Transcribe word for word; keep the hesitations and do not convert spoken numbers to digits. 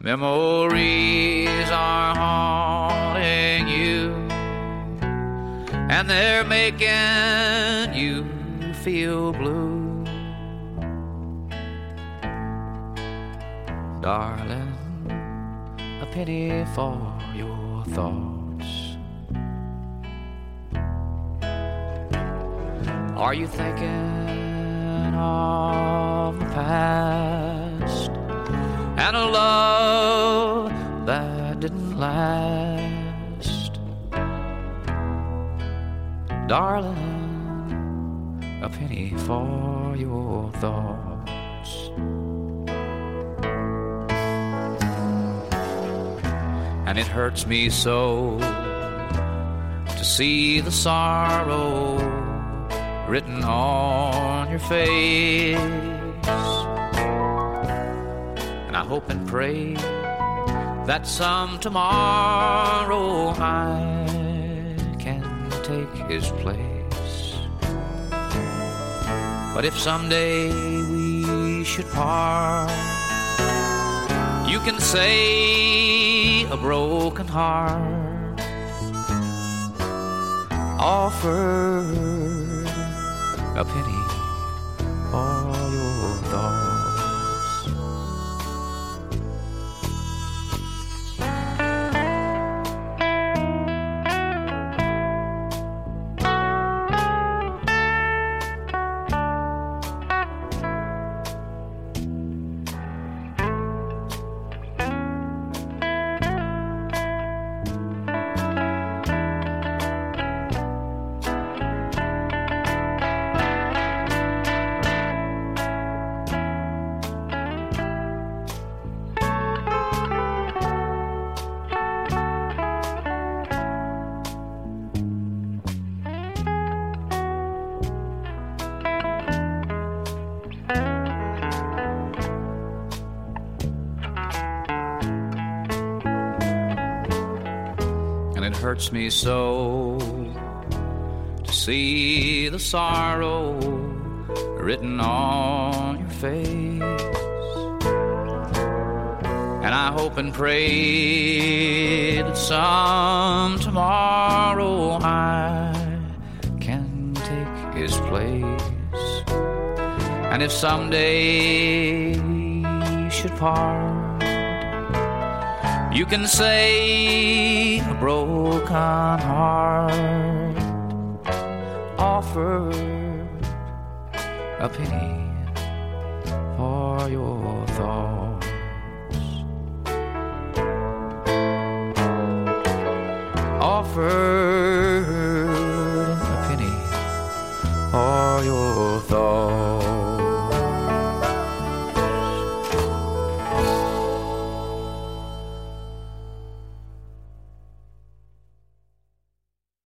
Memories are haunting you, and they're making you feel blue. Darling, a pity for your thoughts. Are you thinking of the past and a love that didn't last? Darling, a penny for your thoughts. And it hurts me so to see the sorrow written on your face. And I hope and pray that some tomorrow I can take his place. But if someday we should part, you can say a broken heart offered a penny for your thoughts. It hurts me so to see the sorrow written on your face. And I hope and pray that some tomorrow I can take his place. And if someday we should part, you can say a broken heart offered a penny for your thoughts. Offered a penny for your